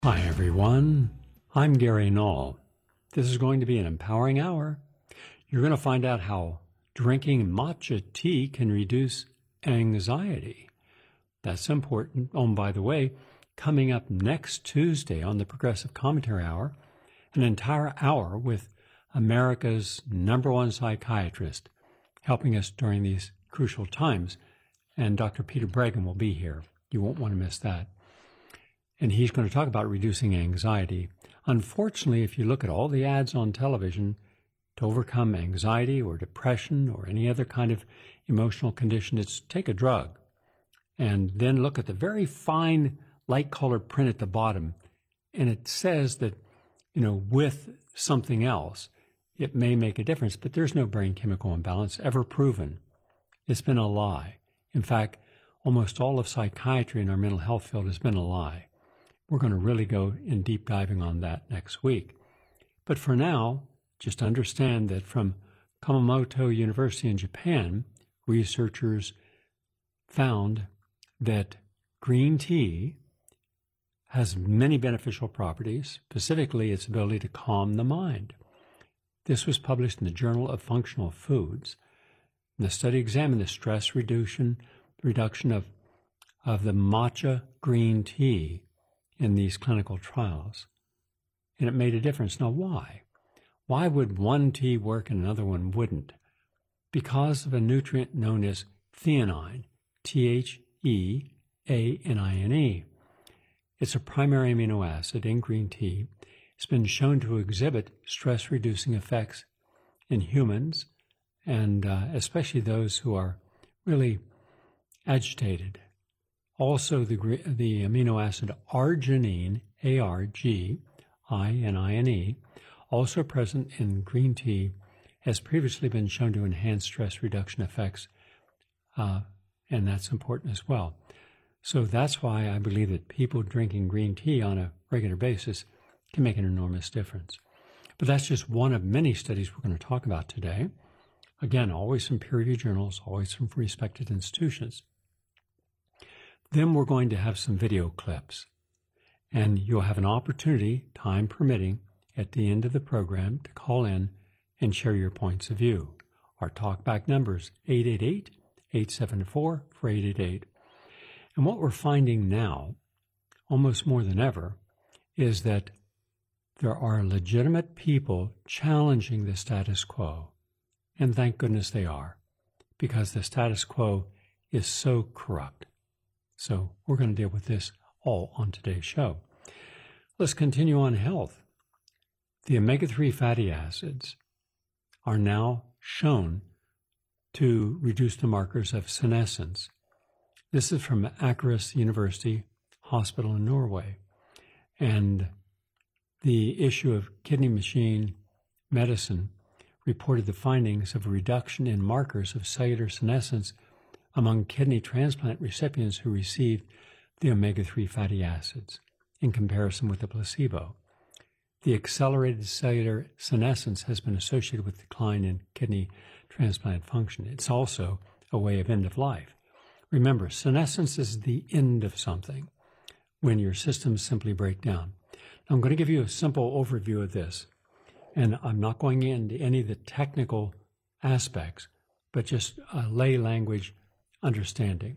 Hi, everyone. I'm Gary Null. This is going to be an empowering hour. You're going to find out how drinking matcha tea can reduce anxiety. That's important. Oh, and by the way, coming up next Tuesday on the Progressive Commentary Hour, an entire hour with America's #1 psychiatrist helping us during these crucial times. And Dr. Peter Breggin will be here. You won't want to miss that. And he's going to talk about reducing anxiety. Unfortunately, if you look at all the ads on television to overcome anxiety or depression or any other kind of emotional condition, it's take a drug. And then look at the very fine light-colored print at the bottom. And it says that, with something else, it may make a difference, but there's no brain chemical imbalance ever proven. It's been a lie. In fact, almost all of psychiatry in our mental health field has been a lie. We're going to really go in deep diving on that next week. But for now, just understand that from Kumamoto University in Japan, researchers found that green tea has many beneficial properties, specifically its ability to calm the mind. This was published in the Journal of Functional Foods. And the study examined the stress reduction of the matcha green tea in these clinical trials. And it made a difference. Now, why? Why would one tea work and another one wouldn't? Because of a nutrient known as theanine, Theanine. It's a primary amino acid in green tea. It's been shown to exhibit stress-reducing effects in humans, and especially those who are really agitated. Also, the amino acid arginine, Arginine, also present in green tea, has previously been shown to enhance stress reduction effects, and that's important as well. So that's why I believe that people drinking green tea on a regular basis can make an enormous difference. But that's just one of many studies we're going to talk about today. Again, always from peer-reviewed journals, always from respected institutions. Then we're going to have some video clips, and you'll have an opportunity, time permitting, at the end of the program to call in and share your points of view. Our talkback number is 888-874-4888. And what we're finding now, almost more than ever, is that there are legitimate people challenging the status quo. And thank goodness they are, because the status quo is so corrupt. So we're going to deal with this all on today's show. Let's continue on health. The omega-3 fatty acids are now shown to reduce the markers of senescence. This is from Akershus University Hospital in Norway. And the issue of Kidney Machine Medicine reported the findings of a reduction in markers of cellular senescence among kidney transplant recipients who received the omega-3 fatty acids in comparison with the placebo. The accelerated cellular senescence has been associated with decline in kidney transplant function. It's also a way of end of life. Remember, senescence is the end of something when your systems simply break down. Now, I'm going to give you a simple overview of this, and I'm not going into any of the technical aspects, but just a lay language understanding.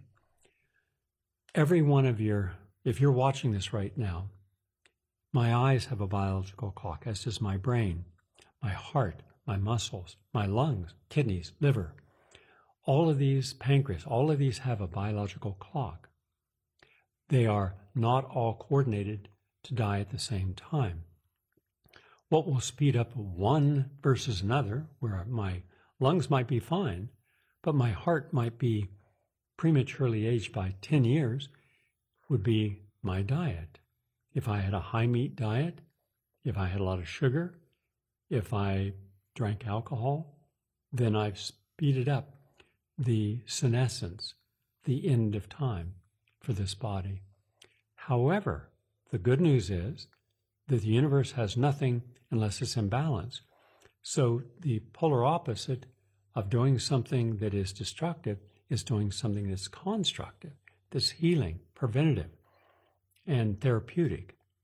Every one of if you're watching this right now, my eyes have a biological clock, as does my brain, my heart, my muscles, my lungs, kidneys, liver. All of these, pancreas, all of these have a biological clock. They are not all coordinated to die at the same time. What will speed up one versus another, where my lungs might be fine, but my heart might be prematurely aged by 10 years, would be my diet. If I had a high meat diet, if I had a lot of sugar, if I drank alcohol, then I've speeded up the senescence, the end of time for this body. However, the good news is that the universe has nothing unless it's in balance. So the polar opposite of doing something that is destructive is doing something that's constructive, that's healing, preventative, and therapeutic.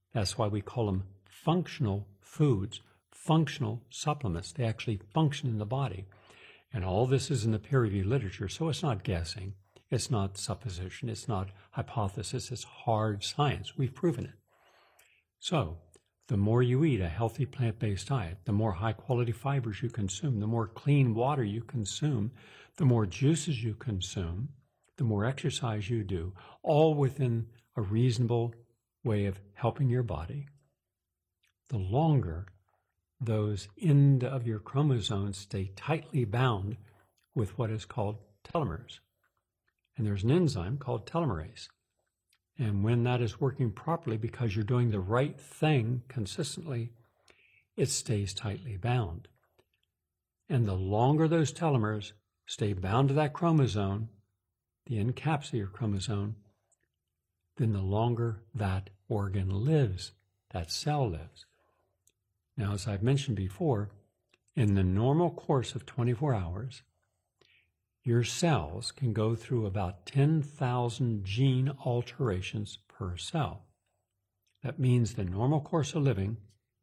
That's why we call them functional foods, functional supplements. They actually function in the body. And all this is in the peer-reviewed literature, so it's not guessing. It's not supposition. It's not hypothesis. It's hard science. We've proven it. So the more you eat a healthy plant-based diet, the more high-quality fibers you consume, the more clean water you consume, the more juices you consume, the more exercise you do, all within a reasonable way of helping your body, the longer those end of your chromosomes stay tightly bound with what is called telomeres. And there's an enzyme called telomerase. And when that is working properly, because you're doing the right thing consistently, it stays tightly bound. And the longer those telomeres stay bound to that chromosome, the end caps of your chromosome, then the longer that organ lives, that cell lives. Now, as I've mentioned before, in the normal course of 24 hours, your cells can go through about 10,000 gene alterations per cell. That means the normal course of living,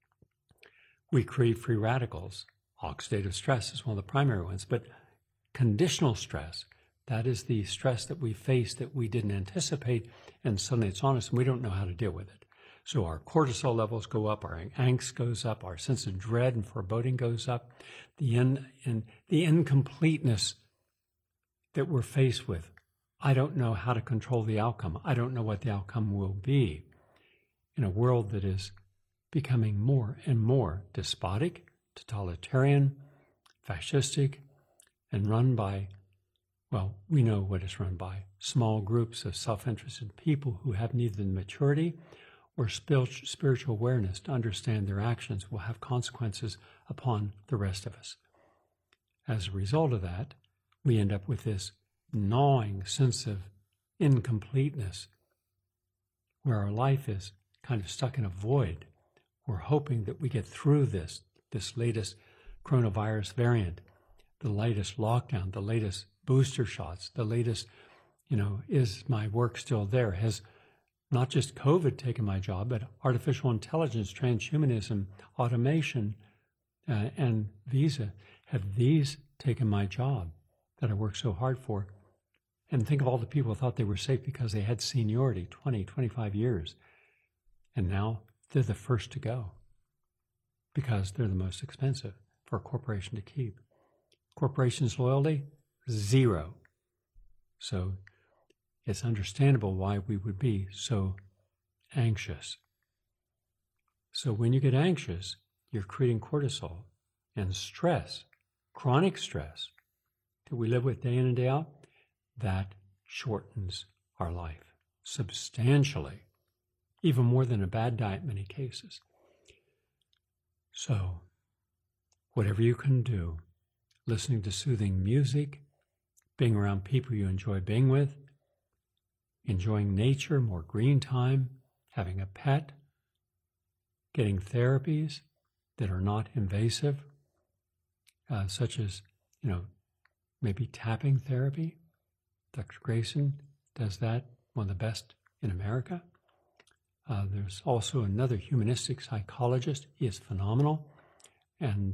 we create free radicals. Oxidative stress is one of the primary ones, but conditional stress, that is the stress that we face that we didn't anticipate, and suddenly it's on us and we don't know how to deal with it. So our cortisol levels go up, our angst goes up, our sense of dread and foreboding goes up. The incompleteness that we're faced with. I don't know how to control the outcome. I don't know what the outcome will be in a world that is becoming more and more despotic, totalitarian, fascistic, and run by, well, we know what it's run by, small groups of self-interested people who have neither the maturity or spiritual awareness to understand their actions will have consequences upon the rest of us. As a result of that, we end up with this gnawing sense of incompleteness where our life is kind of stuck in a void. We're hoping that we get through this latest coronavirus variant, the latest lockdown, the latest booster shots, the latest, is my work still there? Has not just COVID taken my job, but artificial intelligence, transhumanism, automation, and Visa, have these taken my job that I worked so hard for? And think of all the people who thought they were safe because they had seniority, 20, 25 years. And now they're the first to go because they're the most expensive for a corporation to keep. Corporations' loyalty, 0. So it's understandable why we would be so anxious. So when you get anxious, you're creating cortisol and stress, chronic stress, that we live with day in and day out, that shortens our life substantially, even more than a bad diet in many cases. So, whatever you can do, listening to soothing music, being around people you enjoy being with, enjoying nature, more green time, having a pet, getting therapies that are not invasive, such as, maybe tapping therapy. Dr. Grayson does that, one of the best in America. There's also another humanistic psychologist. He is phenomenal. And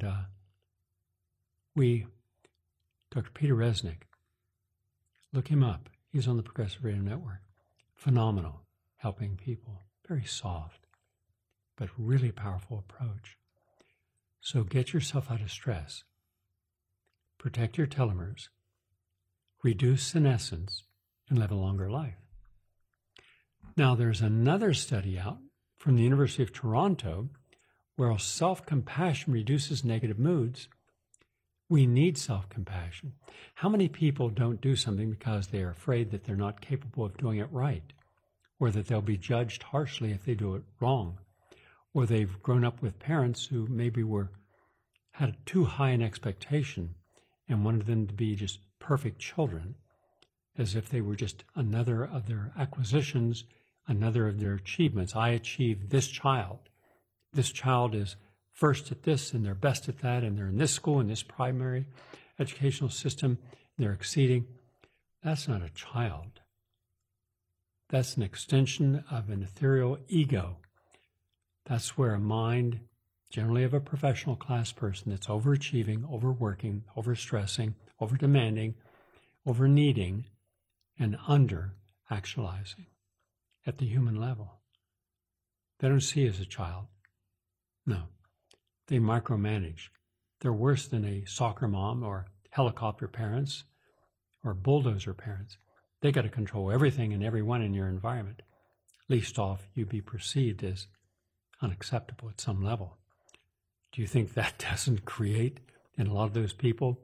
Dr. Peter Resnick, look him up. He's on the Progressive Radio Network. Phenomenal, helping people. Very soft, but really powerful approach. So get yourself out of stress. Protect your telomeres. Reduce senescence and live a longer life. Now, there's another study out from the University of Toronto where self-compassion reduces negative moods. We need self-compassion. How many people don't do something because they are afraid that they're not capable of doing it right, or that they'll be judged harshly if they do it wrong, or they've grown up with parents who maybe had too high an expectation and wanted them to be just perfect children, as if they were just another of their acquisitions, another of their achievements. I achieved this child. This child is first at this, and they're best at that, and they're in this school, in this primary educational system, they're exceeding. That's not a child. That's an extension of an ethereal ego That's where a mind, generally of a professional class person that's overachieving, overworking, overstressing, overdemanding, overneeding, and under-actualizing at the human level. They don't see as a child. No. They micromanage. They're worse than a soccer mom or helicopter parents or bulldozer parents. They got to control everything and everyone in your environment. Least off, you be perceived as unacceptable at some level. Do you think that doesn't create in a lot of those people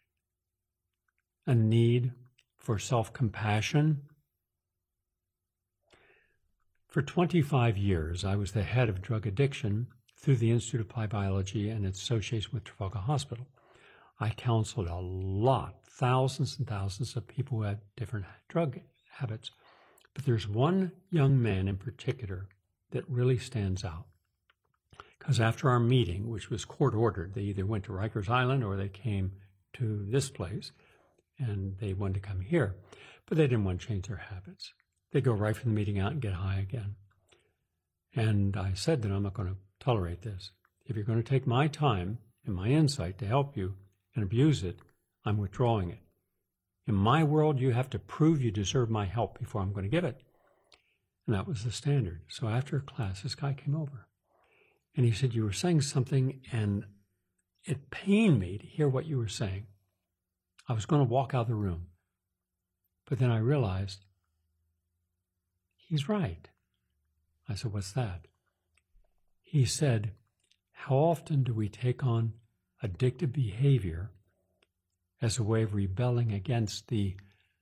a need for self-compassion? For 25 years, I was the head of drug addiction through the Institute of Applied Biology and its association with Trafalgar Hospital. I counseled a lot, thousands and thousands of people who had different drug habits. But there's one young man in particular that really stands out. Because after our meeting, which was court-ordered, they either went to Rikers Island or they came to this place, and they wanted to come here. But they didn't want to change their habits. They go right from the meeting out and get high again. And I said that I'm not going to tolerate this. If you're going to take my time and my insight to help you and abuse it, I'm withdrawing it. In my world, you have to prove you deserve my help before I'm going to give it. And that was the standard. So after class, this guy came over. And he said, you were saying something, and it pained me to hear what you were saying. I was going to walk out of the room. But then I realized, he's right. I said, what's that? He said, how often do we take on addictive behavior as a way of rebelling against the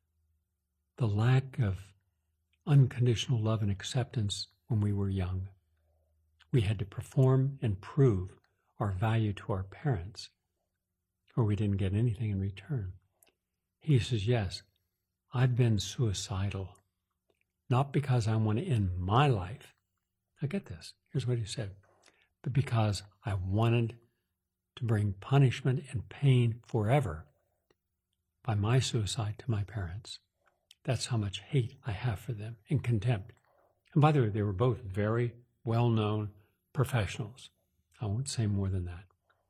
lack of unconditional love and acceptance when we were young? We had to perform and prove our value to our parents, or we didn't get anything in return. He says, yes, I've been suicidal, not because I want to end my life. Now get this, here's what he said, but because I wanted to bring punishment and pain forever by my suicide to my parents. That's how much hate I have for them and contempt. And by the way, they were both very well-known professionals. I won't say more than that.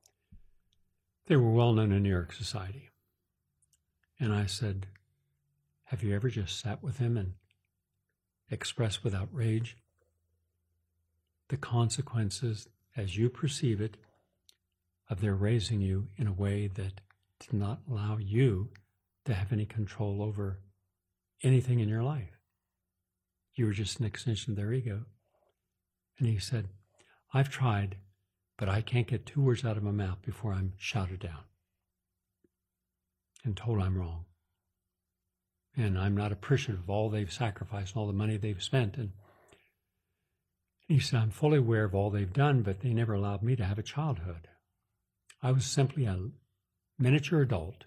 They were well-known in New York society. And I said, have you ever just sat with him and expressed without rage the consequences, as you perceive it, of their raising you in a way that did not allow you to have any control over anything in your life? You were just an extension of their ego. And he said, I've tried, but I can't get 2 words out of my mouth before I'm shouted down and told I'm wrong. And I'm not appreciative of all they've sacrificed and all the money they've spent. And he said, I'm fully aware of all they've done, but they never allowed me to have a childhood. I was simply a miniature adult.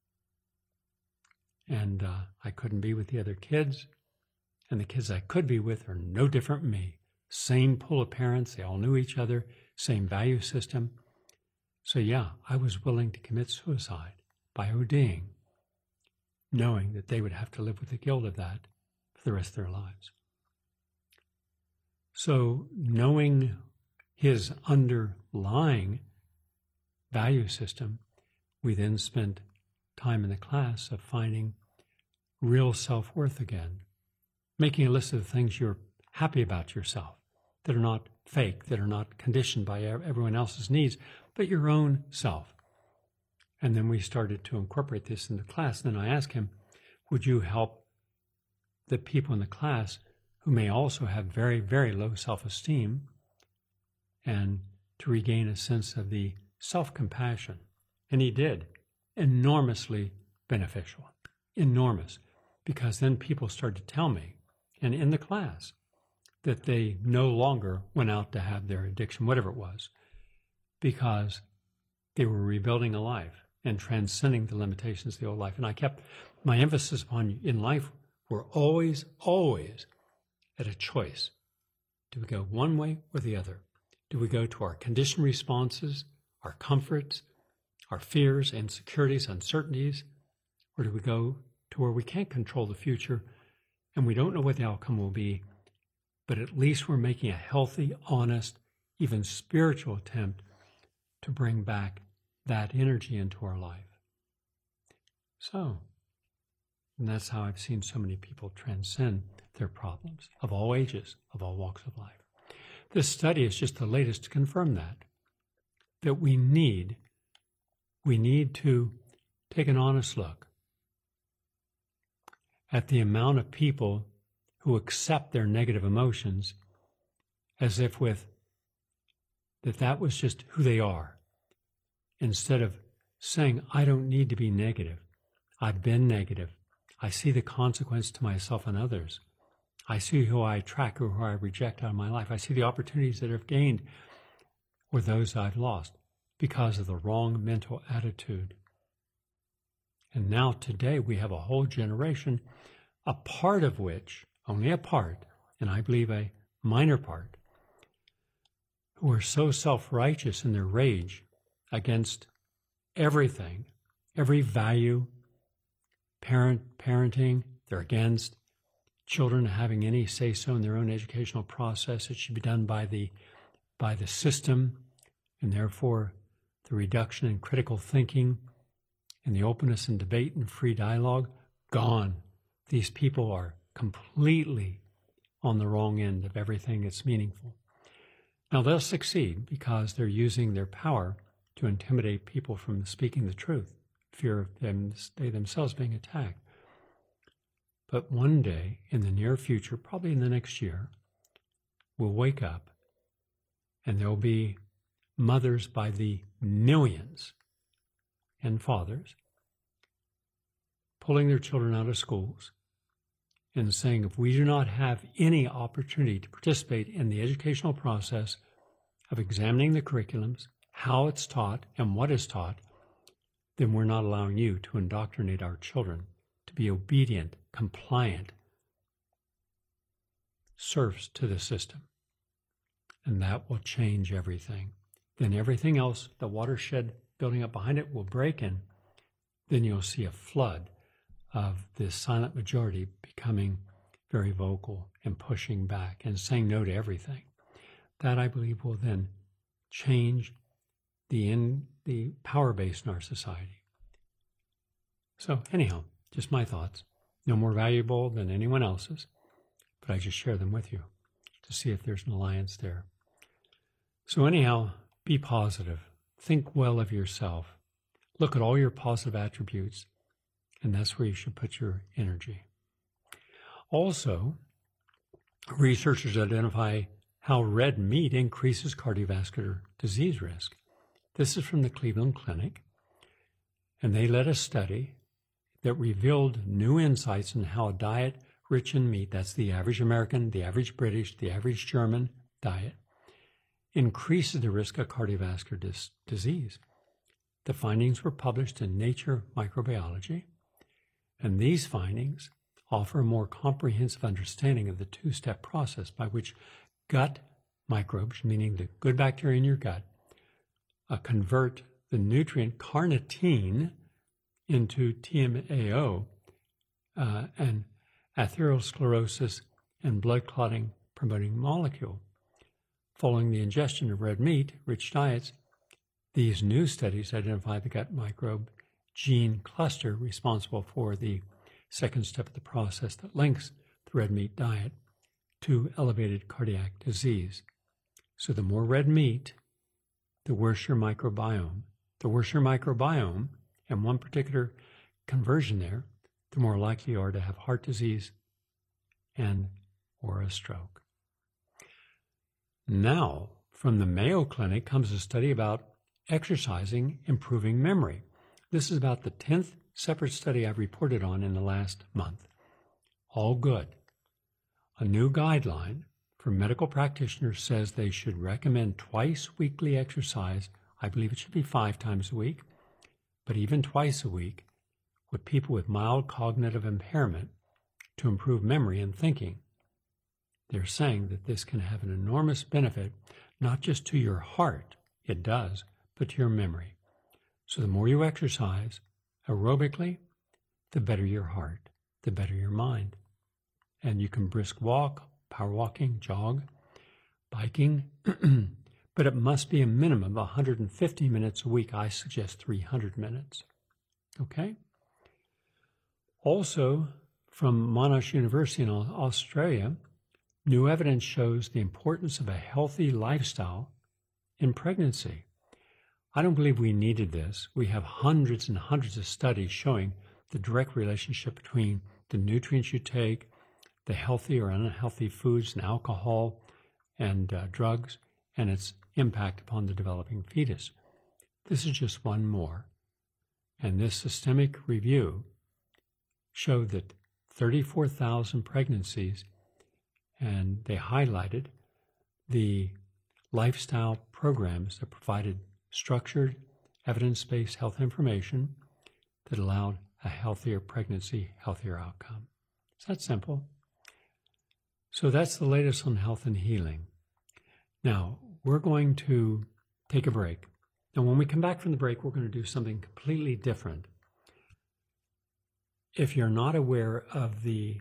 And I couldn't be with the other kids. And the kids I could be with are no different from me. Same pool of parents, they all knew each other, same value system. So yeah, I was willing to commit suicide by ODing, knowing that they would have to live with the guilt of that for the rest of their lives. So knowing his underlying value system, we then spent time in the class of finding real self-worth again, making a list of the things you're happy about yourself, that are not fake, that are not conditioned by everyone else's needs, but your own self. And then we started to incorporate this in the class. Then I asked him, would you help the people in the class who may also have very, very low self-esteem and to regain a sense of the self-compassion? And he did. Enormously beneficial. Enormous. Because then people started to tell me, and in the class, that they no longer went out to have their addiction, whatever it was, because they were rebuilding a life and transcending the limitations of the old life. And I kept my emphasis upon in life, we're always, always at a choice. Do we go one way or the other? Do we go to our conditioned responses, our comforts, our fears, insecurities, uncertainties, or do we go to where we can't control the future and we don't know what the outcome will be, but at least we're making a healthy, honest, even spiritual attempt to bring back that energy into our life. So, and that's how I've seen so many people transcend their problems of all ages, of all walks of life. This study is just the latest to confirm that we need to take an honest look at the amount of people who accept their negative emotions as if that was just who they are, instead of saying, I don't need to be negative. I've been negative. I see the consequence to myself and others. I see who I attract or who I reject out of my life. I see the opportunities that I've gained or those I've lost because of the wrong mental attitude. And now today we have a whole generation, a part of which, only a part, and I believe a minor part, who are so self-righteous in their rage against everything, every value, parenting, they're against children having any say-so in their own educational process. It should be done by the system, and therefore the reduction in critical thinking and the openness in debate and free dialogue, gone. These people are completely on the wrong end of everything that's meaningful. Now, they'll succeed because they're using their power to intimidate people from speaking the truth, fear of they themselves being attacked. But one day, in the near future, probably in the next year, we'll wake up and there'll be mothers by the millions and fathers pulling their children out of schools and saying, if we do not have any opportunity to participate in the educational process of examining the curriculums, how it's taught and what is taught, then we're not allowing you to indoctrinate our children to be obedient, compliant serfs to the system. And that will change everything. Then everything else, the watershed building up behind it, will break, and then you'll see a flood of this silent majority becoming very vocal and pushing back and saying no to everything. That, I believe, will then change the power base in our society. So anyhow, just my thoughts. No more valuable than anyone else's, but I just share them with you to see if there's an alliance there. So anyhow, be positive. Think well of yourself. Look at all your positive attributes, and that's where you should put your energy. Also, researchers identify how red meat increases cardiovascular disease risk. This is from the Cleveland Clinic, and they led a study that revealed new insights in how a diet rich in meat, that's the average American, the average British, the average German diet, increases the risk of cardiovascular disease. The findings were published in Nature Microbiology, and these findings offer a more comprehensive understanding of the two-step process by which gut microbes, meaning the good bacteria in your gut, convert the nutrient carnitine into TMAO, an atherosclerosis and blood clotting promoting molecule. Following the ingestion of red meat, rich diets, these new studies identify the gut microbe gene cluster responsible for the second step of the process that links the red meat diet to elevated cardiac disease. So the more red meat, the worse your microbiome. The worse your microbiome, and one particular conversion there, the more likely you are to have heart disease and or a stroke. Now, from the Mayo Clinic comes a study about exercising improving memory. This is about the 10th separate study I've reported on in the last month. All good. A new guideline for medical practitioners says they should recommend twice weekly exercise. I believe it should be 5 times a week, but even twice a week with people with mild cognitive impairment to improve memory and thinking. They're saying that this can have an enormous benefit, not just to your heart, it does, but to your memory. So the more you exercise aerobically, the better your heart, the better your mind. And you can brisk walk, power walking, jog, biking, but it must be a minimum of 150 minutes a week. I suggest 300 minutes. Okay? Also, from Monash University in Australia, new evidence shows the importance of a healthy lifestyle in pregnancy. I don't believe we needed this. We have hundreds and hundreds of studies showing the direct relationship between the nutrients you take, the healthy or unhealthy foods and alcohol and drugs, and its impact upon the developing fetus. This is just one more. And this systemic review showed that 34,000 pregnancies, and they highlighted the lifestyle programs that provided structured, evidence-based health information that allowed a healthier pregnancy, healthier outcome. It's that simple. So that's the latest on health and healing. Now, we're going to take a break. And when we come back from the break, we're going to do something completely different. If you're not aware of the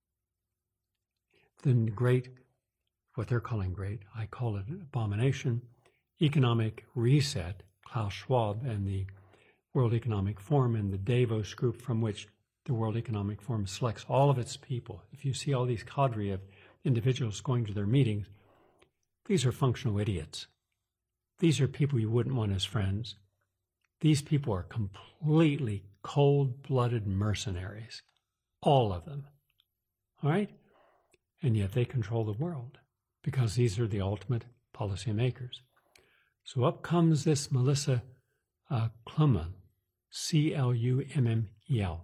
great, what they're calling great, I call it an abomination, economic reset, Klaus Schwab and the World Economic Forum and the Davos group from which the World Economic Forum selects all of its people. If you see all these cadre of individuals going to their meetings, these are functional idiots. These are people you wouldn't want as friends. These people are completely cold-blooded mercenaries, all of them, all right? And yet they control the world because these are the ultimate policymakers. So up comes this Melissa Clummel, Clummel,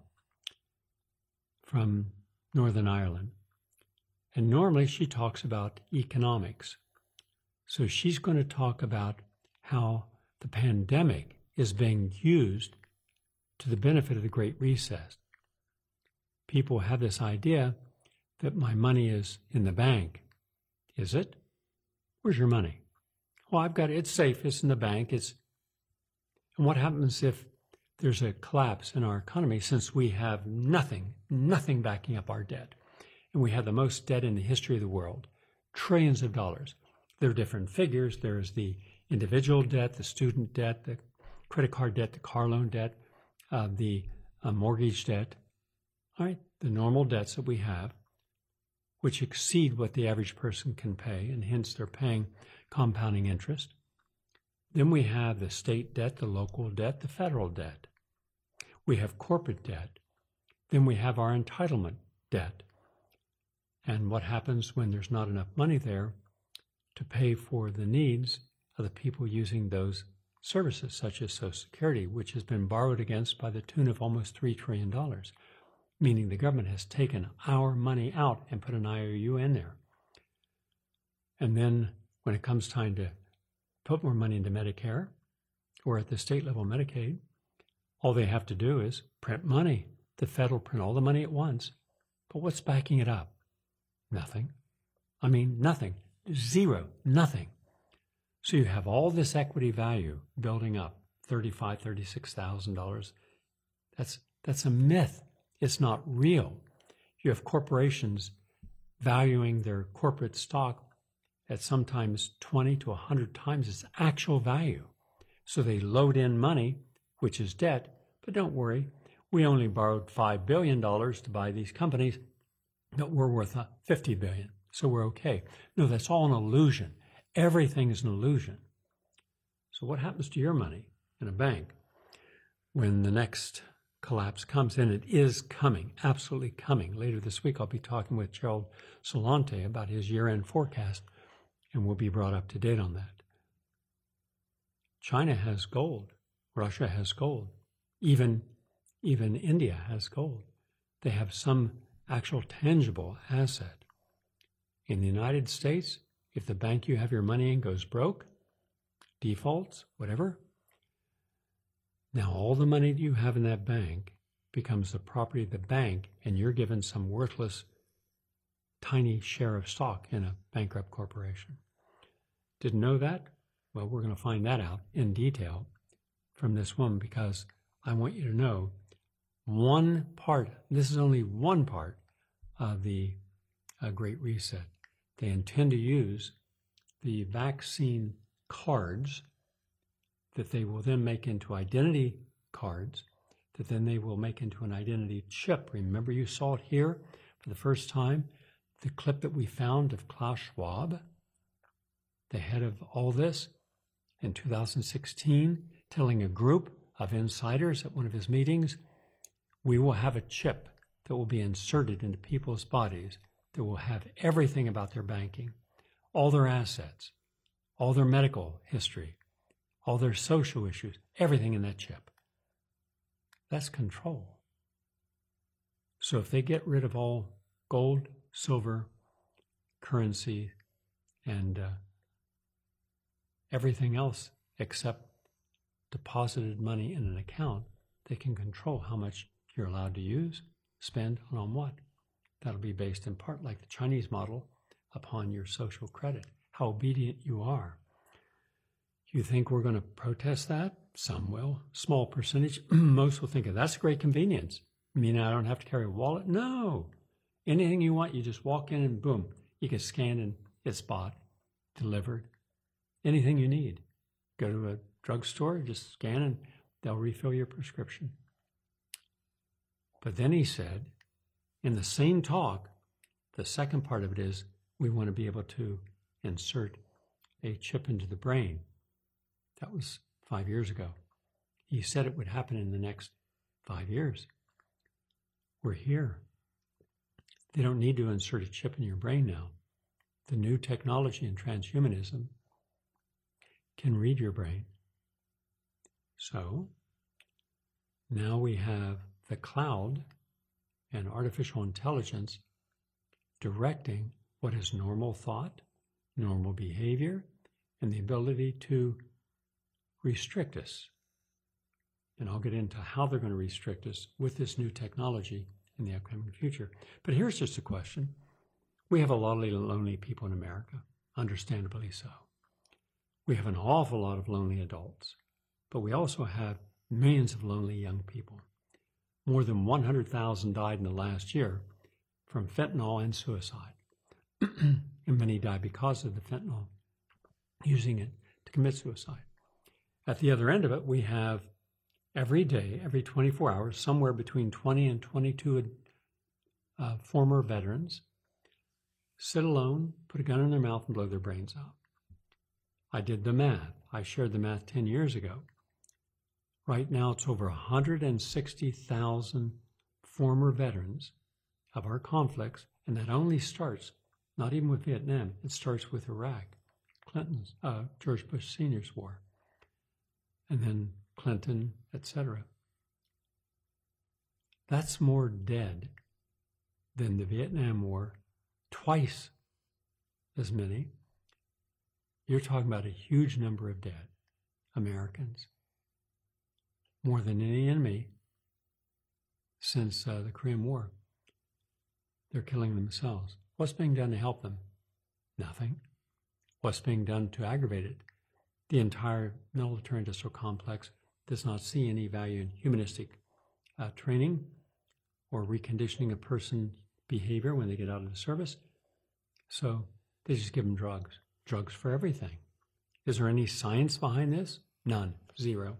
from Northern Ireland. And normally she talks about economics. So she's going to talk about how the pandemic is being used to the benefit of the Great Reset. People have this idea that my money is in the bank. Is it? Where's your money? Well, I've got it. It's safe. It's in the bank. And what happens if there's a collapse in our economy since we have nothing backing up our debt? And we have the most debt in the history of the world, trillions of dollars. There are different figures. There's the individual debt, the student debt, the credit card debt, the car loan debt, the mortgage debt, all right, the normal debts that we have, which exceed what the average person can pay, and hence they're paying compounding interest. Then we have the state debt, the local debt, the federal debt. We have corporate debt. Then we have our entitlement debt. And what happens when there's not enough money there to pay for the needs of the people using those services, such as Social Security, which has been borrowed against by the tune of almost $3 trillion, meaning the government has taken our money out and put an IOU in there. And then when it comes time to put more money into Medicare or at the state level Medicaid, all they have to do is print money. The Fed will print all the money at once. But what's backing it up? Nothing. I mean, nothing. Zero. Nothing. So you have all this equity value building up, $35,000, $36,000. That's a myth. It's not real. You have corporations valuing their corporate stock at sometimes 20 to 100 times its actual value. So they load in money, which is debt, but don't worry, we only borrowed $5 billion to buy these companies, but we're worth $50 billion, so we're okay. No, that's all an illusion. Everything is an illusion. So what happens to your money in a bank when the next collapse comes? And it is coming, absolutely coming. Later this week, I'll be talking with Gerald Solante about his year-end forecast, and we'll be brought up to date on that. China has gold. Russia has gold. Even India has gold. They have some actual tangible asset. In the United States, if the bank you have your money in goes broke, defaults, whatever, now all the money that you have in that bank becomes the property of the bank, and you're given some worthless, tiny share of stock in a bankrupt corporation. Didn't know that? Well, we're going to find that out in detail from this woman, because I want you to know one part, this is only one part of the Great Reset. They intend to use the vaccine cards that they will then make into identity cards, that then they will make into an identity chip. Remember, you saw it here for the first time, the clip that we found of Klaus Schwab, the head of all this, in 2016, telling a group of insiders at one of his meetings, we will have a chip that will be inserted into people's bodies that will have everything about their banking, all their assets, all their medical history, all their social issues, everything in that chip. That's control. So if they get rid of all gold, silver, currency, and everything else except deposited money in an account, they can control how much you're allowed to use, spend, and on what. That'll be based in part, like the Chinese model, upon your social credit, how obedient you are. You think we're going to protest that? Some will. Small percentage. Most will think, that's a great convenience. I mean, I don't have to carry a wallet? No. Anything you want, you just walk in and boom, you can scan and it's bought, delivered. Anything you need. Go to a drugstore, just scan and they'll refill your prescription. But then he said, in the same talk, the second part of it is, we want to be able to insert a chip into the brain. That was 5 years ago. He said it would happen in the next 5 years. We're here. They don't need to insert a chip in your brain now. The new technology in transhumanism can read your brain. So now we have the cloud and artificial intelligence directing what is normal thought, normal behavior, and the ability to restrict us. And I'll get into how they're going to restrict us with this new technology in the upcoming future. But here's just a question. We have a lot of lonely people in America, understandably so. We have an awful lot of lonely adults, but we also have millions of lonely young people. More than 100,000 died in the last year from fentanyl and suicide. And many died because of the fentanyl, using it to commit suicide. At the other end of it, we have every day, every 24 hours, somewhere between 20 and 22 former veterans sit alone, put a gun in their mouth, and blow their brains out. I did the math. I shared the math 10 years ago. Right now, it's over 160,000 former veterans of our conflicts, and that only starts, not even with Vietnam, it starts with Iraq, George Bush Sr.'s war, and then Clinton, etc. That's more dead than the Vietnam War, twice as many. You're talking about a huge number of dead Americans, more than any enemy since the Korean War. They're killing themselves. What's being done to help them? Nothing. What's being done to aggravate it? The entire military-industrial complex does not see any value in humanistic training or reconditioning a person's behavior when they get out of the service. So they just give them drugs. Drugs for everything. Is there any science behind this? None. Zero.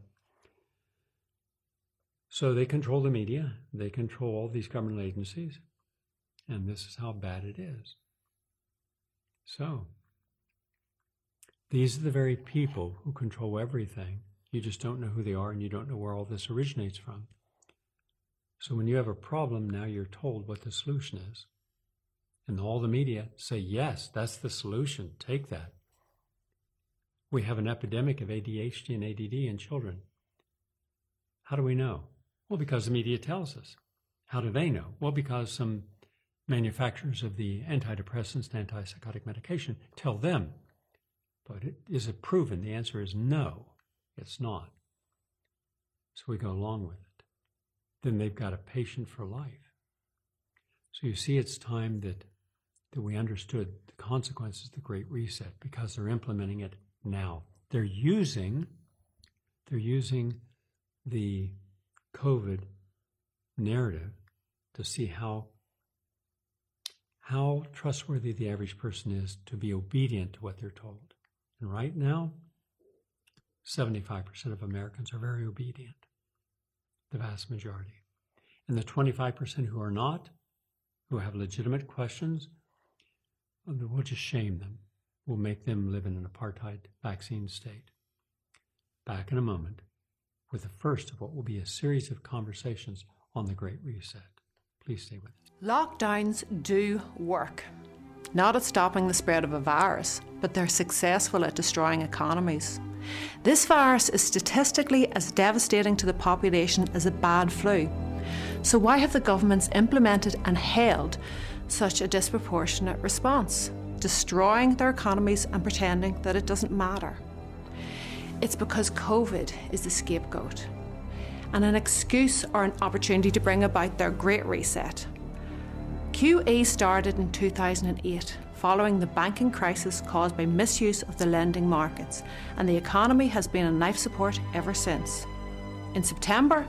So they control the media. They control all these government agencies. And this is how bad it is. So these are the very people who control everything. You just don't know who they are, and you don't know where all this originates from. So when you have a problem, now you're told what the solution is. And all the media say, yes, that's the solution. Take that. We have an epidemic of ADHD and ADD in children. How do we know? Well, because the media tells us. How do they know? Well, because some manufacturers of the antidepressants and antipsychotic medication tell them. But is it proven? The answer is no, it's not. So we go along with it. Then they've got a patient for life. So you see, it's time that we understood the consequences of the Great Reset, because they're implementing it now. They're using the COVID narrative to see how trustworthy the average person is to be obedient to what they're told. And right now, 75% of Americans are very obedient, the vast majority. And the 25% who are not, who have legitimate questions, we'll just shame them. We'll make them live in an apartheid vaccine state. Back in a moment with the first of what will be a series of conversations on the Great Reset. Please stay with us. Lockdowns do work. Not at stopping the spread of a virus, but they're successful at destroying economies. This virus is statistically as devastating to the population as a bad flu. So why have the governments implemented and held such a disproportionate response, destroying their economies and pretending that it doesn't matter? It's because COVID is the scapegoat and an excuse or an opportunity to bring about their Great Reset. QE started in 2008, following the banking crisis caused by misuse of the lending markets, and the economy has been on life support ever since. In September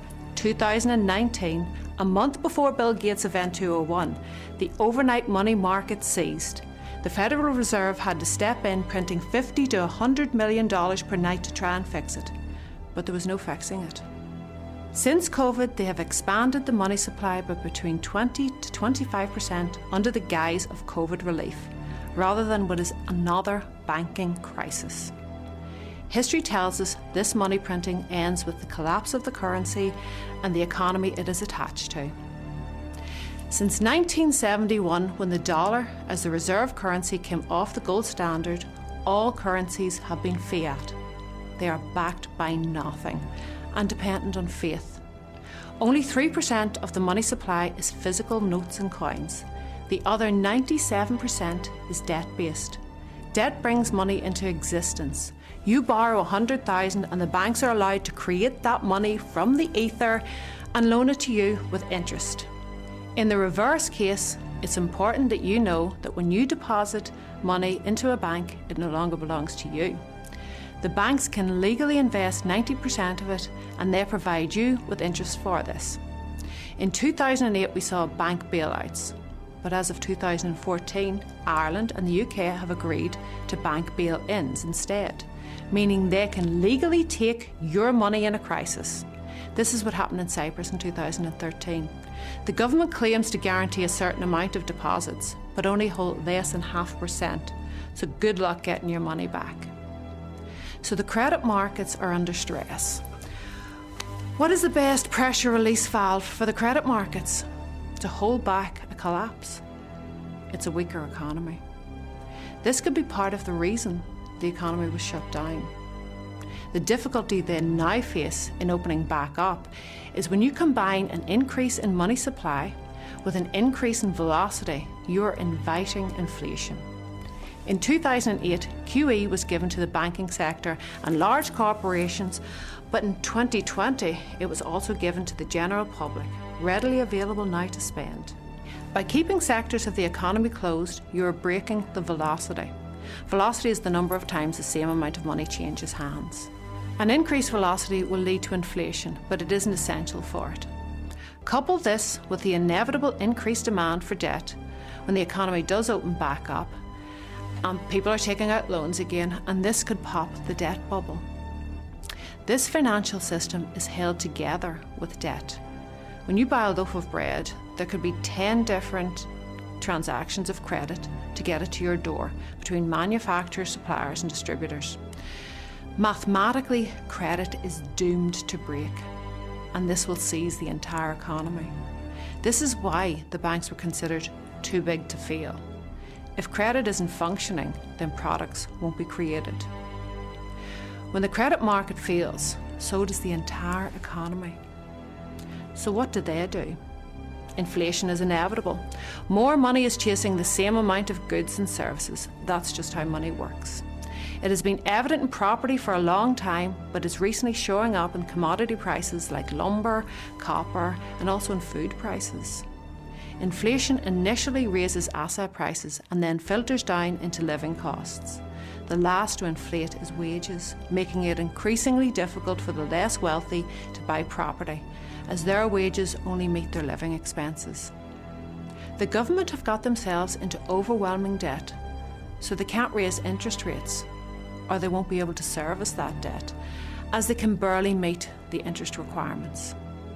2019, a month before Bill Gates' Event 201, the overnight money market seized. The Federal Reserve had to step in, printing $50 to $100 million per night to try and fix it, but there was no fixing it. Since COVID, they have expanded the money supply by between 20 to 25% under the guise of COVID relief, rather than what is another banking crisis. History tells us this money printing ends with the collapse of the currency and the economy it is attached to. Since 1971, when the dollar as the reserve currency came off the gold standard, all currencies have been fiat. They are backed by nothing and dependent on faith. Only 3% of the money supply is physical notes and coins. The other 97% is debt-based. Debt brings money into existence. You borrow $100,000 and the banks are allowed to create that money from the ether and loan it to you with interest. In the reverse case, it's important that you know that when you deposit money into a bank, it no longer belongs to you. The banks can legally invest 90% of it, and they provide you with interest for this. In 2008, we saw bank bailouts, but as of 2014, Ireland and the UK have agreed to bank bail-ins instead, meaning they can legally take your money in a crisis. This is what happened in Cyprus in 2013. The government claims to guarantee a certain amount of deposits, but only hold less than 0.5%, so good luck getting your money back. So the credit markets are under stress. What is the best pressure release valve for the credit markets? To hold back a collapse. It's a weaker economy. This could be part of the reason the economy was shut down. The difficulty they now face in opening back up is when you combine an increase in money supply with an increase in velocity, you're inviting inflation. In 2008, QE was given to the banking sector and large corporations, but in 2020, it was also given to the general public, readily available now to spend. By keeping sectors of the economy closed, you are breaking the velocity. Velocity is the number of times the same amount of money changes hands. An increased velocity will lead to inflation, but it isn't essential for it. Couple this with the inevitable increased demand for debt when the economy does open back up, and people are taking out loans again, and this could pop the debt bubble. This financial system is held together with debt. When you buy a loaf of bread, there could be 10 different transactions of credit to get it to your door between manufacturers, suppliers and distributors. Mathematically, credit is doomed to break, and this will seize the entire economy. This is why the banks were considered too big to fail. If credit isn't functioning, then products won't be created. When the credit market fails, so does the entire economy. So what do they do? Inflation is inevitable. More money is chasing the same amount of goods and services. That's just how money works. It has been evident in property for a long time, but is recently showing up in commodity prices like lumber, copper, and also in food prices. Inflation initially raises asset prices and then filters down into living costs. The last to inflate is wages, making it increasingly difficult for the less wealthy to buy property, as their wages only meet their living expenses. The government have got themselves into overwhelming debt, so they can't raise interest rates. or they won't be able to service that debt, as they can barely meet the interest requirements.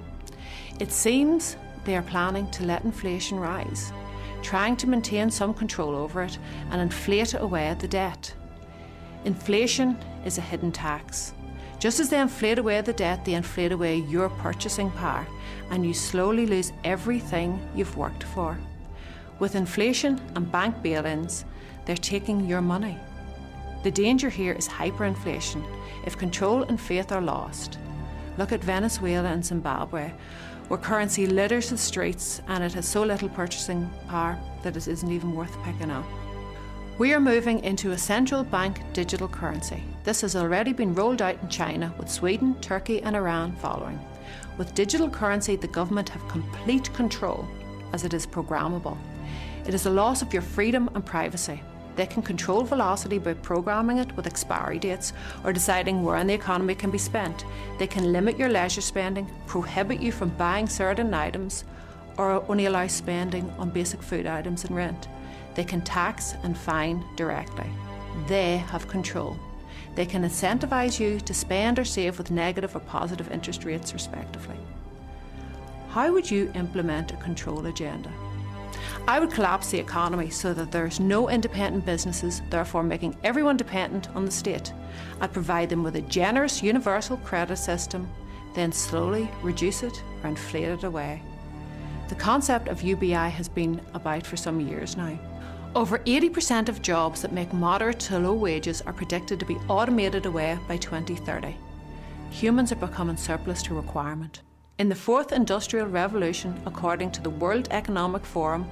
It seems they are planning to let inflation rise, trying to maintain some control over it and inflate away the debt. Inflation is a hidden tax. Just as they inflate away the debt, they inflate away your purchasing power, and you slowly lose everything you've worked for. With inflation and bank bail-ins, they're taking your money. The danger here is hyperinflation if control and faith are lost. Look at Venezuela and Zimbabwe, where currency litters the streets and it has so little purchasing power that it isn't even worth picking up. We are moving into a central bank digital currency. This has already been rolled out in China, with Sweden, Turkey and Iran following. With digital currency, the government have complete control, as it is programmable. It is a loss of your freedom and privacy. They can control velocity by programming it with expiry dates or deciding where in the economy can be spent. They can limit your leisure spending, prohibit you from buying certain items, or only allow spending on basic food items and rent. They can tax and fine directly. They have control. They can incentivise you to spend or save with negative or positive interest rates respectively. How would you implement a control agenda? I would collapse the economy so that there's no independent businesses, therefore making everyone dependent on the state. I'd provide them with a generous universal credit system, then slowly reduce it or inflate it away. The concept of UBI has been about for some years now. Over 80% of jobs that make moderate to low wages are predicted to be automated away by 2030. Humans are becoming surplus to requirement. In the fourth industrial revolution, according to the World Economic Forum,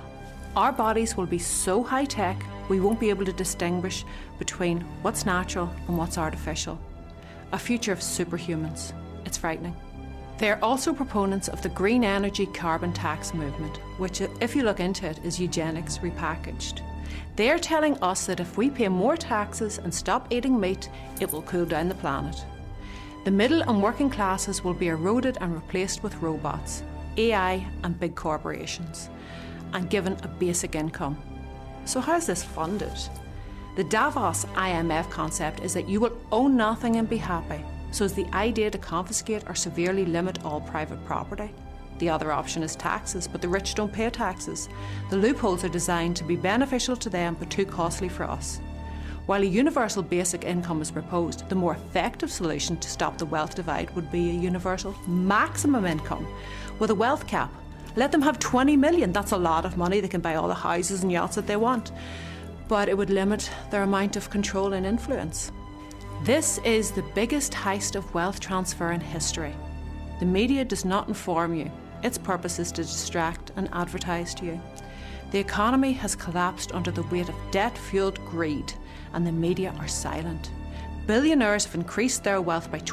our bodies will be so high-tech we won't be able to distinguish between what's natural and what's artificial. A future of superhumans. It's frightening. They are also proponents of the green energy carbon tax movement, which, if you look into it, is eugenics repackaged. They are telling us that if we pay more taxes and stop eating meat, it will cool down the planet. The middle and working classes will be eroded and replaced with robots, AI and big corporations, and given a basic income. So how is this funded? The Davos IMF concept is that you will own nothing and be happy. So is the idea to confiscate or severely limit all private property? The other option is taxes, but the rich don't pay taxes. The loopholes are designed to be beneficial to them but too costly for us. While a universal basic income is proposed, the more effective solution to stop the wealth divide would be a universal maximum income with a wealth cap. Let them have 20 million, that's a lot of money, they can buy all the houses and yachts that they want. But it would limit their amount of control and influence. This is the biggest heist of wealth transfer in history. The media does not inform you. Its purpose is to distract and advertise to you. The economy has collapsed under the weight of debt-fueled greed, and the media are silent. Billionaires have increased their wealth by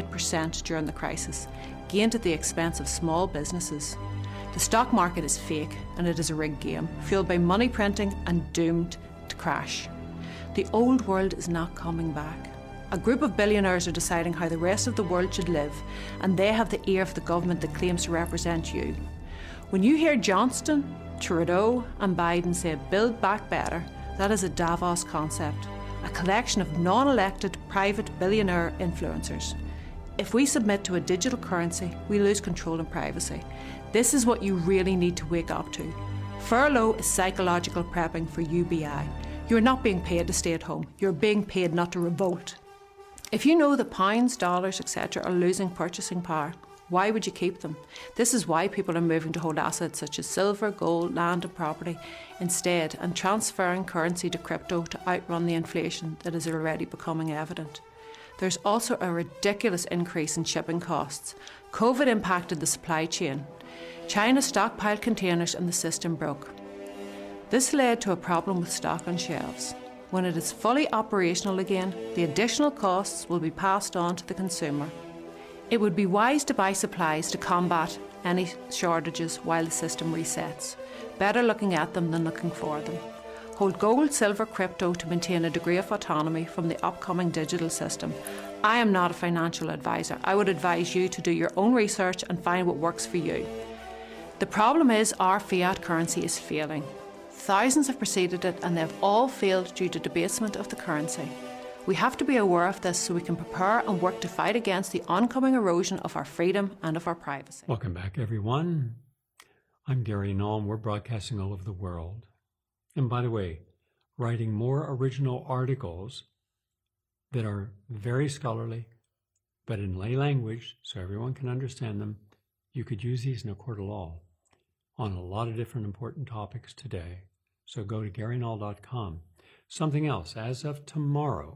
28% during the crisis, gained at the expense of small businesses. The stock market is fake, and it is a rigged game, fueled by money printing and doomed to crash. The old world is not coming back. A group of billionaires are deciding how the rest of the world should live, and they have the ear of the government that claims to represent you. When you hear Johnston, Trudeau and Biden say build back better, that is a Davos concept, a collection of non-elected private billionaire influencers. If we submit to a digital currency, we lose control and privacy. This is what you really need to wake up to. Furlough is psychological prepping for UBI. You're not being paid to stay at home. You're being paid not to revolt. If you know that pounds, dollars, etc. are losing purchasing power, why would you keep them? This is why people are moving to hold assets such as silver, gold, land and property instead, and transferring currency to crypto to outrun the inflation that is already becoming evident. There's also a ridiculous increase in shipping costs. COVID impacted the supply chain. China stockpiled containers and the system broke. This led to a problem with stock on shelves. When it is fully operational again, the additional costs will be passed on to the consumer. It would be wise to buy supplies to combat any shortages while the system resets. Better looking at them than looking for them. Hold gold, silver, crypto to maintain a degree of autonomy from the upcoming digital system. I am not a financial advisor. I would advise you to do your own research and find what works for you. The problem is our fiat currency is failing. Thousands have preceded it and they've all failed due to debasement of the currency. We have to be aware of this so we can prepare and work to fight against the oncoming erosion of our freedom and of our privacy. Welcome back, everyone. I'm Gary Null, and we're broadcasting all over the world. And by the way, writing more original articles that are very scholarly, but in lay language so everyone can understand them. You could use these in a court of law on a lot of different important topics today. So go to GaryNull.com. Something else, as of tomorrow,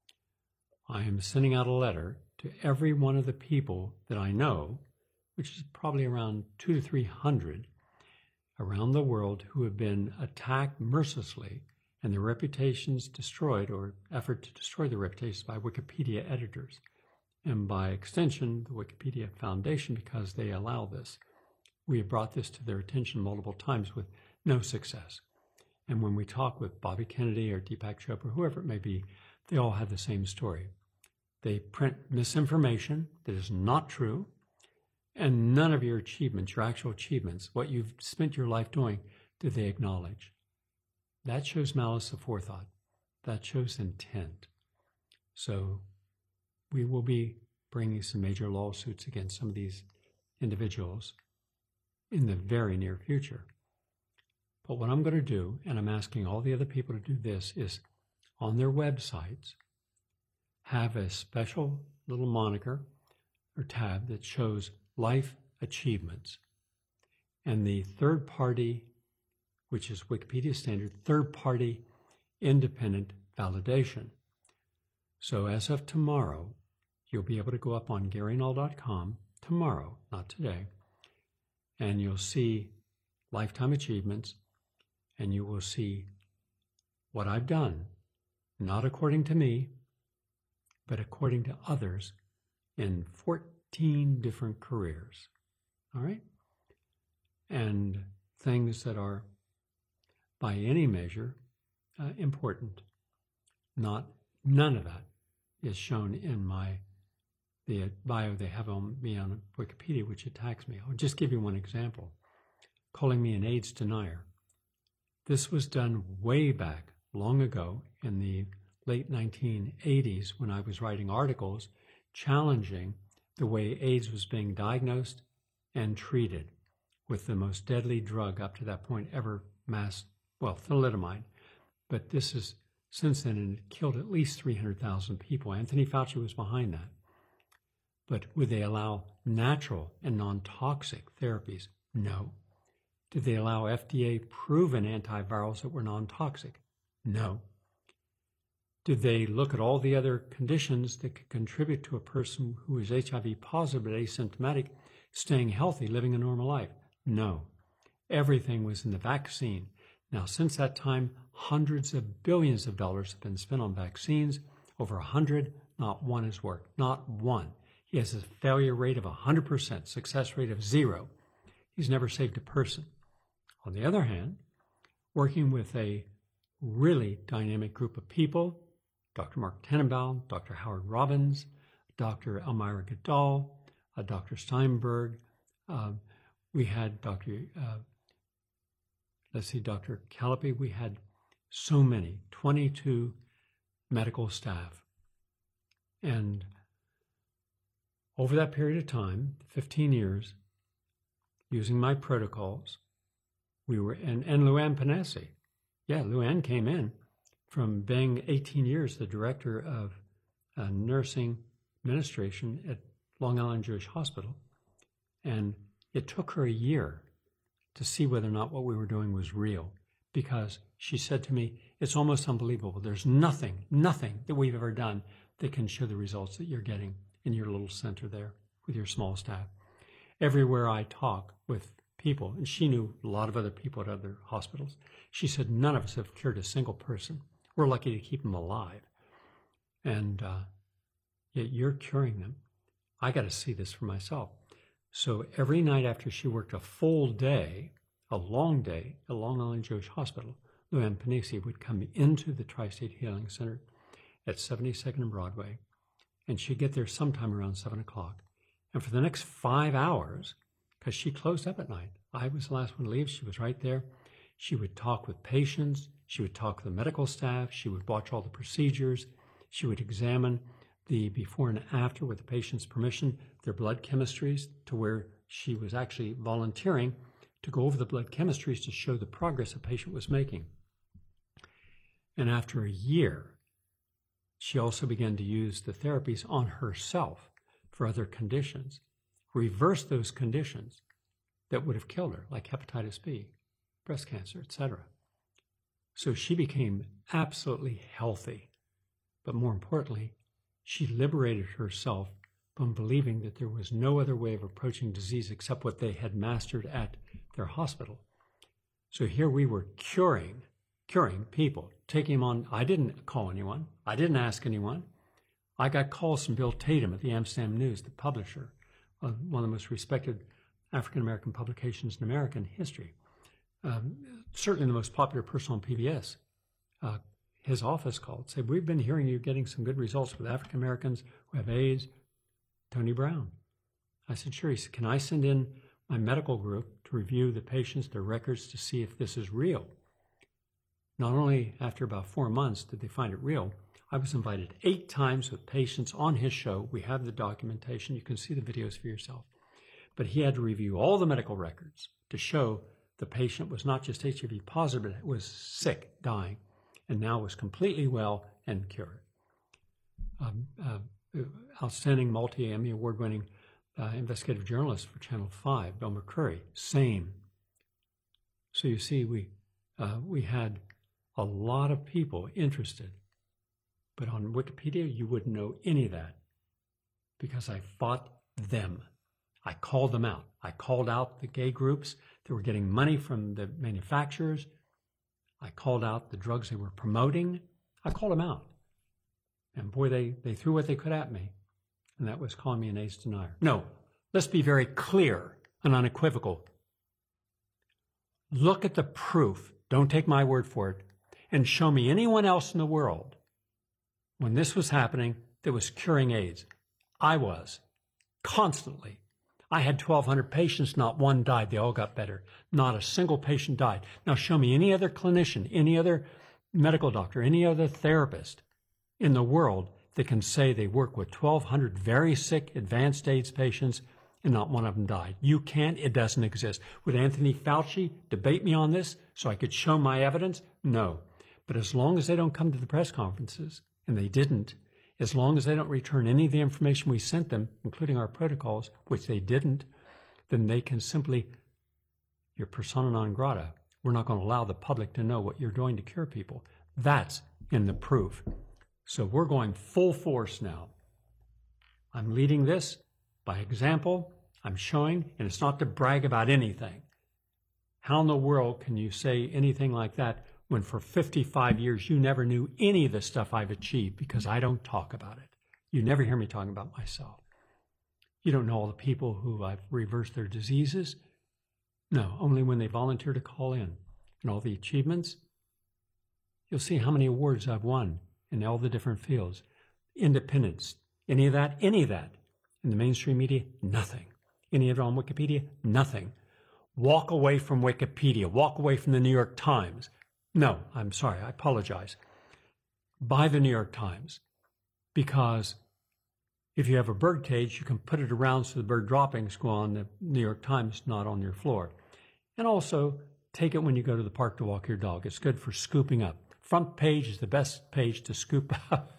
I am sending out a letter to every one of the people that I know, which is probably around 200 to 300 around the world, who have been attacked mercilessly and their reputations destroyed, or effort to destroy their reputations, by Wikipedia editors, and by extension, the Wikipedia Foundation, because they allow this. We have brought this to their attention multiple times with no success. And when we talk with Bobby Kennedy or Deepak Chopra, whoever it may be, they all have the same story. They print misinformation that is not true, and none of your achievements, your actual achievements, what you've spent your life doing, do they acknowledge. That shows malice aforethought. That shows intent. So we will be bringing some major lawsuits against some of these individuals in the very near future. But what I'm going to do, and I'm asking all the other people to do this, is on their websites, have a special little moniker or tab that shows life achievements. And the third party, which is Wikipedia standard, third party independent validation. So as of tomorrow, you'll be able to go up on GaryNull.com tomorrow, not today, and you'll see lifetime achievements, and you will see what I've done, not according to me, but according to others in 14 different careers. All right? And things that are, by any measure, important. None of that is shown in the bio they have on me on Wikipedia, which attacks me. I'll just give you one example. Calling me an AIDS denier. This was done way back, long ago, in the late 1980s, when I was writing articles challenging the way AIDS was being diagnosed and treated with the most deadly drug up to that point ever thalidomide. But this is since then, and it killed at least 300,000 people. Anthony Fauci was behind that. But would they allow natural and non-toxic therapies? No. Did they allow FDA-proven antivirals that were non-toxic? No. Did they look at all the other conditions that could contribute to a person who is HIV positive but asymptomatic staying healthy, living a normal life? No. Everything was in the vaccine. Now, since that time, hundreds of billions of dollars have been spent on vaccines. Over 100, not one has worked. Not one. He has a failure rate of 100%, success rate of 0. He's never saved a person. On the other hand, working with a really dynamic group of people, Dr. Mark Tenenbaum, Dr. Howard Robbins, Dr. Elmira Goodall, Dr. Steinberg, we had Dr. Callipy. We had so many, 22 medical staff. And over that period of time, 15 years, using my protocols, we were, and Luann Panesi. Yeah, Luann came in from being 18 years the director of nursing administration at Long Island Jewish Hospital. And it took her a year to see whether or not what we were doing was real, because she said to me, it's almost unbelievable. There's nothing that we've ever done that can show the results that you're getting in your little center there with your small staff. Everywhere I talk with people, and she knew a lot of other people at other hospitals, she said, none of us have cured a single person. We're lucky to keep them alive. And yet you're curing them. I got to see this for myself. So every night after she worked a full day, a long day, at Long Island Jewish Hospital, Luann Panesi would come into the Tri-State Healing Center at 72nd and Broadway, and she'd get there sometime around 7 o'clock. And for the next 5 hours, because she closed up at night, I was the last one to leave. She was right there. She would talk with patients. She would talk with the medical staff. She would watch all the procedures. She would examine the before and after, with the patient's permission, their blood chemistries, to where she was actually volunteering to go over the blood chemistries to show the progress the patient was making. And after a year, she also began to use the therapies on herself for other conditions, reverse those conditions that would have killed her, like hepatitis B, breast cancer, etc. So she became absolutely healthy. But more importantly, she liberated herself from believing that there was no other way of approaching disease except what they had mastered at their hospital. So here we were curing people, taking them on. I didn't call anyone. I didn't ask anyone. I got calls from Bill Tatum at the Amsterdam News, the publisher, one of the most respected African-American publications in American history. Certainly the most popular person on PBS. His office called, said, "We've been hearing you're getting some good results with African-Americans who have AIDS. Tony Brown." I said, "Sure." He said, "Can I send in my medical group to review the patients, their records, to see if this is real?" Not only after about 4 months did they find it real, I was invited 8 times with patients on his show. We have the documentation. You can see the videos for yourself. But he had to review all the medical records to show the patient was not just HIV positive, but was sick, dying, and now was completely well and cured. Outstanding multi-Emmy award-winning investigative journalist for Channel 5, Bill McCurry, same. So you see, we had a lot of people interested, but on Wikipedia, you wouldn't know any of that because I fought them. I called them out. I called out the gay groups that were getting money from the manufacturers. I called out the drugs they were promoting. I called them out. And boy, they threw what they could at me, and that was calling me an AIDS denier. No, let's be very clear and unequivocal. Look at the proof. Don't take my word for it. And show me anyone else in the world when this was happening that was curing AIDS. I was, constantly. I had 1,200 patients, not one died. They all got better. Not a single patient died. Now show me any other clinician, any other medical doctor, any other therapist in the world that can say they work with 1,200 very sick, advanced AIDS patients and not one of them died. You can't. It doesn't exist. Would Anthony Fauci debate me on this so I could show my evidence? No. But as long as they don't come to the press conferences, and they didn't, as long as they don't return any of the information we sent them, including our protocols, which they didn't, then they can simply, you're persona non grata. We're not going to allow the public to know what you're doing to cure people. That's in the proof. So we're going full force now. I'm leading this by example. I'm showing, and it's not to brag about anything. How in the world can you say anything like that when for 55 years you never knew any of the stuff I've achieved because I don't talk about it? You never hear me talking about myself. You don't know all the people who I've reversed their diseases. No, only when they volunteer to call in. And all the achievements, you'll see how many awards I've won in all the different fields. Independence, any of that? In the mainstream media, nothing. Any of it on Wikipedia? Nothing. Walk away from Wikipedia. Walk away from the New York Times. No, I'm sorry, I apologize. Buy the New York Times, because if you have a bird cage, you can put it around so the bird droppings go on the New York Times, not on your floor. And also, take it when you go to the park to walk your dog. It's good for scooping up. Front page is the best page to scoop up.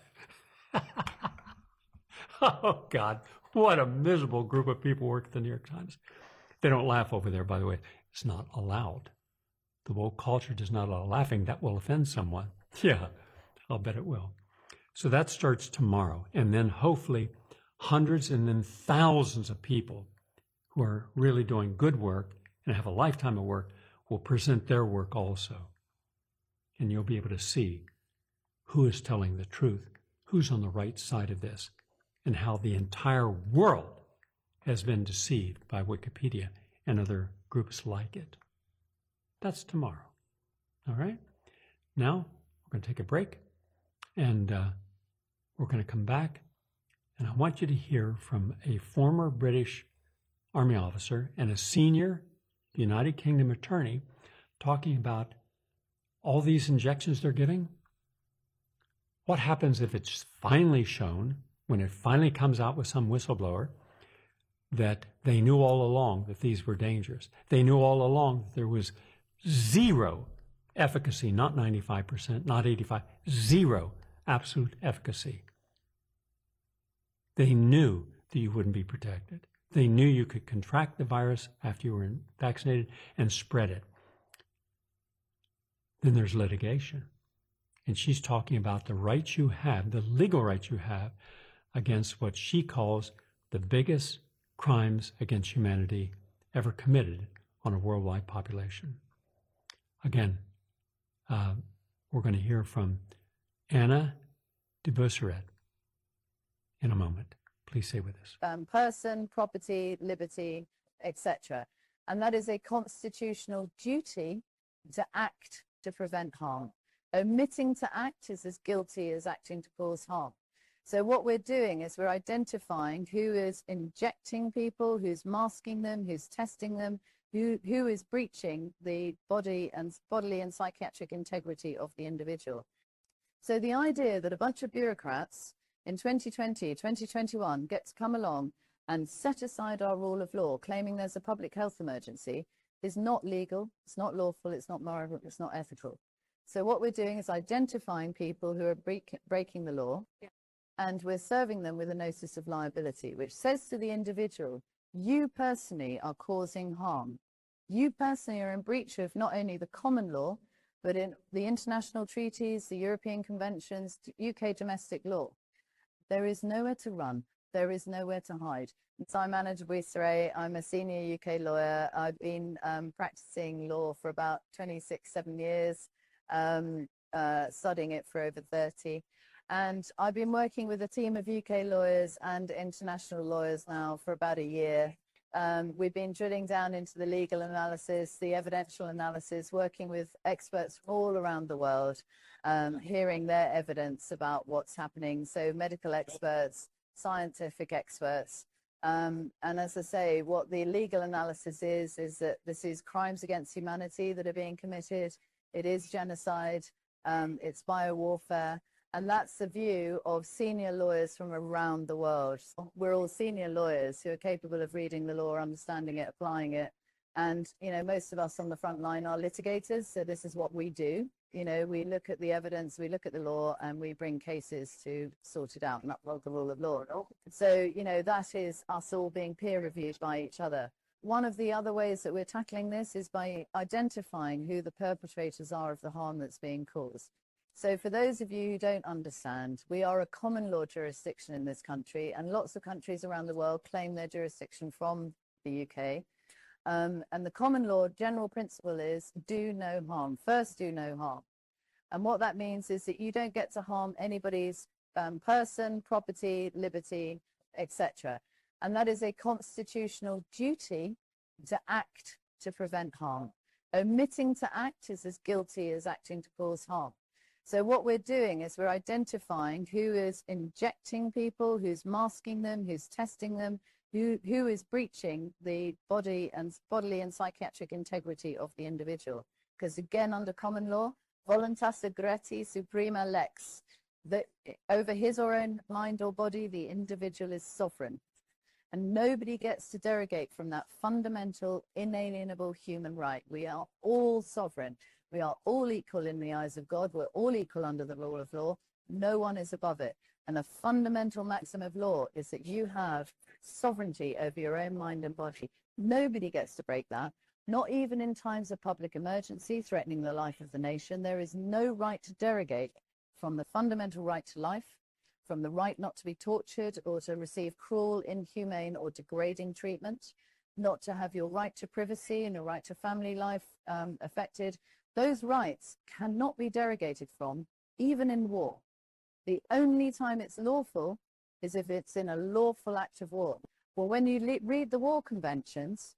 Oh, God, what a miserable group of people work at the New York Times. They don't laugh over there, by the way. It's not allowed. The woke culture does not allow laughing. That will offend someone. Yeah, I'll bet it will. So that starts tomorrow. And then hopefully hundreds and then thousands of people who are really doing good work and have a lifetime of work will present their work also. And you'll be able to see who is telling the truth, who's on the right side of this, and how the entire world has been deceived by Wikipedia and other groups like it. That's tomorrow. All right? Now, we're going to take a break, and we're going to come back, and I want you to hear from a former British Army officer and a senior United Kingdom attorney talking about all these injections they're giving. What happens if it's finally shown, when it finally comes out with some whistleblower, that they knew all along that these were dangerous? They knew all along that there was zero efficacy, not 95%, not 85%, zero absolute efficacy. They knew that you wouldn't be protected. They knew you could contract the virus after you were vaccinated and spread it. Then there's litigation. And she's talking about the rights you have, the legal rights you have, against what she calls the biggest crimes against humanity ever committed on a worldwide population. Again, we're going to hear from Anna de Busseret in a moment. Please stay with us. Person, property, liberty, etc. And that is a constitutional duty to act to prevent harm. Omitting to act is as guilty as acting to cause harm. So what we're doing is we're identifying who is injecting people, who's masking them, who's testing them, who is breaching the bodily and psychiatric integrity of the individual. So the idea that a bunch of bureaucrats in 2020, 2021 get to come along and set aside our rule of law, claiming there's a public health emergency, is not legal, it's not lawful, it's not moral, it's not ethical. So what we're doing is identifying people who are breaking the law, and we're serving them with a notice of liability, which says to the individual, you personally are causing harm. You personally are in breach of not only the common law, but in the international treaties, the European conventions, UK domestic law. There is nowhere to run. There is nowhere to hide. So I'm Anna de Busseret. I'm a senior UK lawyer. I've been practicing law for about 27 years, studying it for over 30. And I've been working with a team of UK lawyers and international lawyers now for about a year. We've been drilling down into the legal analysis, the evidential analysis, working with experts from all around the world, hearing their evidence about what's happening. So medical experts, scientific experts. And as I say, what the legal analysis is that this is crimes against humanity that are being committed. It is genocide. It's biowarfare. And that's the view of senior lawyers from around the world. We're all senior lawyers who are capable of reading the law, understanding it, applying it. And, you know, most of us on the front line are litigators. So this is what we do. You know, we look at the evidence, we look at the law, and we bring cases to sort it out and uphold the rule of law. So, you know, that is us all being peer reviewed by each other. One of the other ways that we're tackling this is by identifying who the perpetrators are of the harm that's being caused. So for those of you who don't understand, we are a common law jurisdiction in this country, and lots of countries around the world claim their jurisdiction from the UK. And the common law general principle is do no harm. First, do no harm. And what that means is that you don't get to harm anybody's person, property, liberty, etc. And that is a constitutional duty to act to prevent harm. Omitting to act is as guilty as acting to cause harm. So what we're doing is we're identifying who is injecting people, who's masking them, who's testing them, who is breaching the bodily and psychiatric integrity of the individual. Because again, under common law, voluntas agredi suprema lex, that over his or own mind or body, the individual is sovereign. And nobody gets to derogate from that fundamental, inalienable human right. We are all sovereign. We are all equal in the eyes of God. We're all equal under the rule of law. No one is above it. And a fundamental maxim of law is that you have sovereignty over your own mind and body. Nobody gets to break that, not even in times of public emergency threatening the life of the nation. There is no right to derogate from the fundamental right to life, from the right not to be tortured or to receive cruel, inhumane or degrading treatment, not to have your right to privacy and your right to family life affected. Those rights cannot be derogated from, even in war. The only time it's lawful is if it's in a lawful act of war. Well, when you read the war conventions,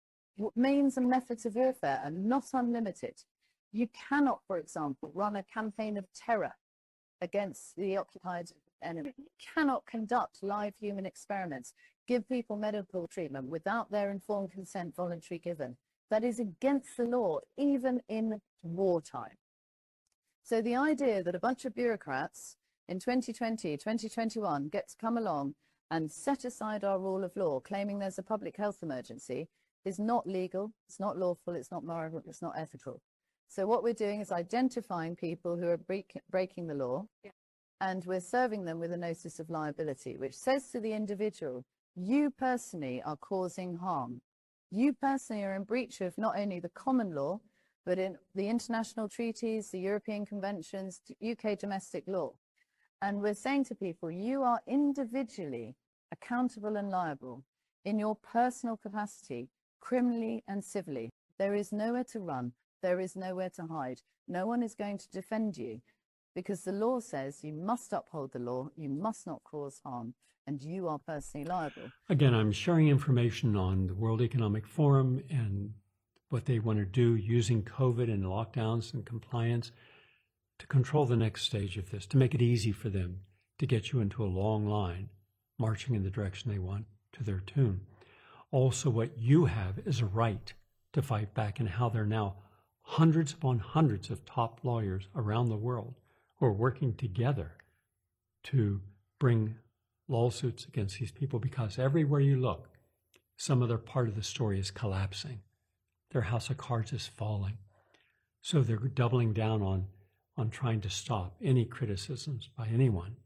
means and methods of warfare are not unlimited. You cannot, for example, run a campaign of terror against the occupied enemy. You cannot conduct live human experiments, give people medical treatment without their informed consent voluntarily given. That is against the law, even in wartime. So the idea that a bunch of bureaucrats in 2020, 2021 get to come along and set aside our rule of law, claiming there's a public health emergency, is not legal, it's not lawful, it's not moral, it's not ethical. So what we're doing is identifying people who are breaking the law, and we're serving them with a notice of liability, which says to the individual, you personally are causing harm. You personally are in breach of not only the common law, but in the international treaties, the European conventions, UK domestic law. And we're saying to people, you are individually accountable and liable in your personal capacity, criminally and civilly. There is nowhere to run. There is nowhere to hide. No one is going to defend you, because the law says you must uphold the law, you must not cause harm, and you are personally liable. Again, I'm sharing information on the World Economic Forum and what they want to do using COVID and lockdowns and compliance to control the next stage of this, to make it easy for them to get you into a long line, marching in the direction they want to their tune. Also, what you have is a right to fight back, and how there are now hundreds upon hundreds of top lawyers around the world who are working together to bring lawsuits against these people, because everywhere you look, some other part of the story is collapsing. Their house of cards is falling. So they're doubling down on trying to stop any criticisms by anyone.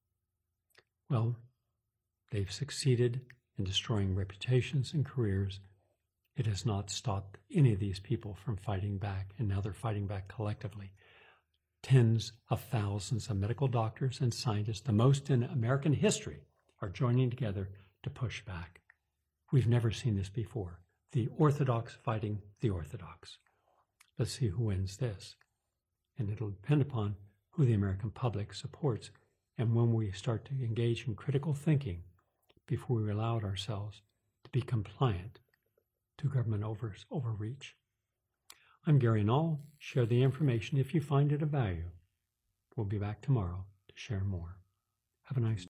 Well, they've succeeded in destroying reputations and careers. It has not stopped any of these people from fighting back, and now they're fighting back collectively. Tens of thousands of medical doctors and scientists, the most in American history, are joining together to push back. We've never seen this before. The orthodox fighting the orthodox. Let's see who wins this. And it'll depend upon who the American public supports, and when we start to engage in critical thinking before we allow ourselves to be compliant to government overreach. I'm Gary Null. Share the information if you find it of value. We'll be back tomorrow to share more. Have a nice day.